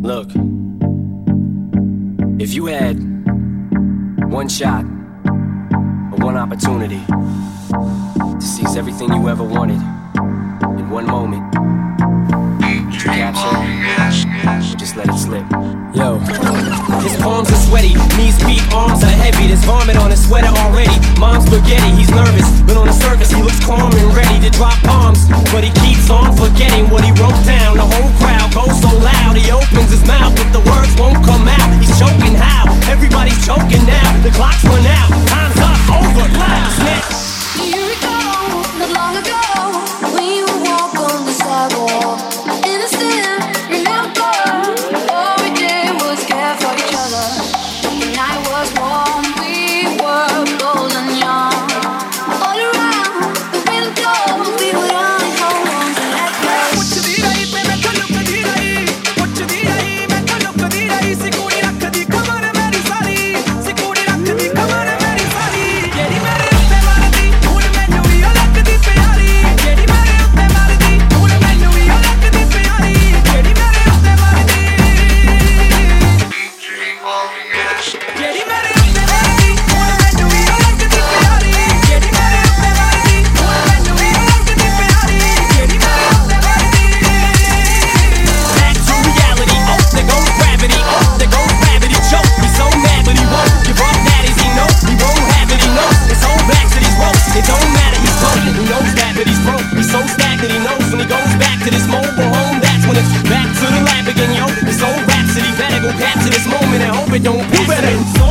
Look, if you had one shot or one opportunity to seize everything you ever wanted in one moment, would you capture it or just let it slip? Yo, his palms are sweaty, knees weak, arms are heavy. There's vomit on his sweater already. Mom's spaghetti, he's nervous, but on the surface he looks calm and ready to drop bombs. But he keeps on forgetting what he wrote down. The whole crowd goes so loud, he opens his mouth, but the words won't come out. He's choking how? Everybody's choking now. The clock's run out, time's up, over, loud, snap. Do you recall, not long ago, we would walk on the sidewalk, innocent, remember, all we did was care for each other. The night was warm, we were bold and young. All around, the wind blows, we would only hold on to let go. Back to the lab again, yo. This old rhapsody, better go capture this moment and hope it don't pass it.